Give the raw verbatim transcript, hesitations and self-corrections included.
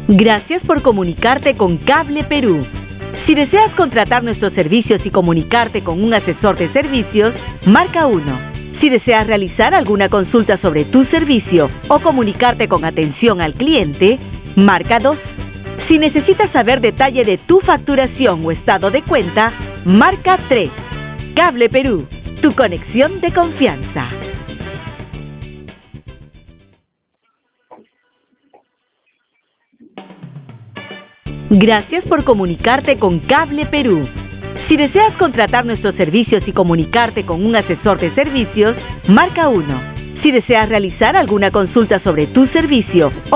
Gracias por comunicarte con Cable Perú. Si deseas contratar nuestros servicios y comunicarte con un asesor de servicios, marca uno. Si deseas realizar alguna consulta sobre tu servicio o comunicarte con atención al cliente, marca dos. Si necesitas saber detalle de tu facturación o estado de cuenta, marca tres. Cable Perú, tu conexión de confianza. Gracias por comunicarte con Cable Perú. Si deseas contratar nuestros servicios y comunicarte con un asesor de servicios, marca uno. Si deseas realizar alguna consulta sobre tu servicio o